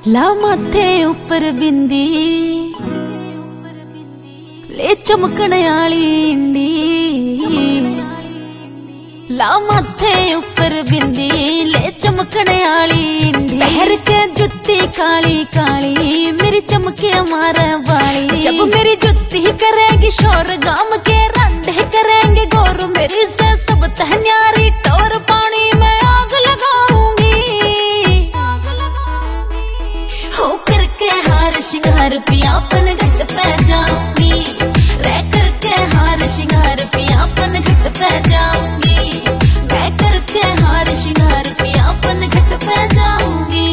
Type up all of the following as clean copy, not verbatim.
ला माथे ऊपर बिंदी ले चमकण आली इंडी, ला माथे ऊपर बिंदी ले चमकण आली इंडी। पहर के जुत्ती काली काली मेरी चमके मारे वाली। जब मेरी जुत्ती करेगी शोर गाम के रंडे करेंगे गोर। मेरी से सब तहन्यारी टोर पानी में आग लगाऊंगी। हो करके हार शिंगार पियापन घट पे जाऊंगी। रे करके हार शिंगार पियापन घट पे जाऊंगी। मैं करके हार शिंगार पियापन घट पे जाऊंगी।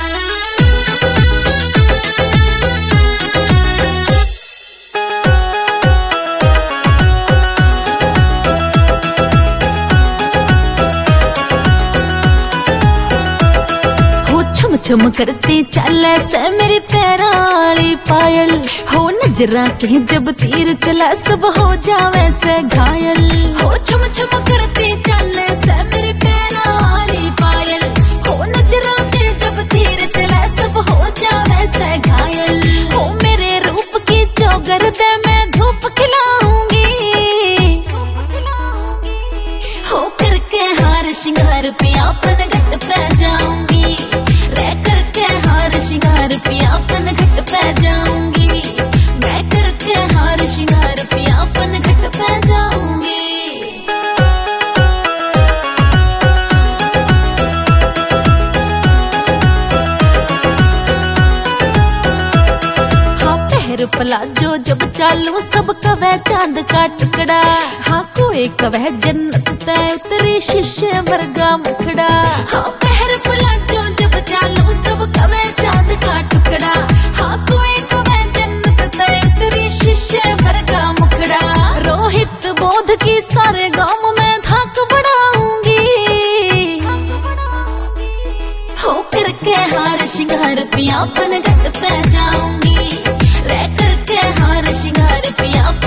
छम करती चले से मेरी पैराली पायल। हो नजरा के जब तीर चला सब हो जावे से घायल। हो छम छम करती चले से मेरी पैराली पायल। हो नजरा के जब तीर चला सब हो जावे से घायल। हो मेरे रूप की चौगर दे मैं धूप खिलाऊंगी। हो करके हार शिंगार पियापन घट पे जाऊंगी। रे करके हार शिंगार पियापन घट पे जाऊंगी। मैं करके हार शिंगार पियापन घट पे जाऊंगी। हाँ पहर पलाजो जब चालू सब कवे चांद का टुकड़ा। हाँ कोई कवे जन्नत तय उतरी शीशे वर्गा मुखड़ा। हाँ पहर पलाजो जब चालू सब कवे चांद का टुकड़ा। हाँ कोई कवे जन्नत तय उतरी शीशे वर्गा मुखड़ा। रोहित बोध की सारे गांव में धाक बढ़ाऊंगी। हो करके हार शिंगार पियापन घट पे जाऊंगी। रे करके हार शिंगार पियापन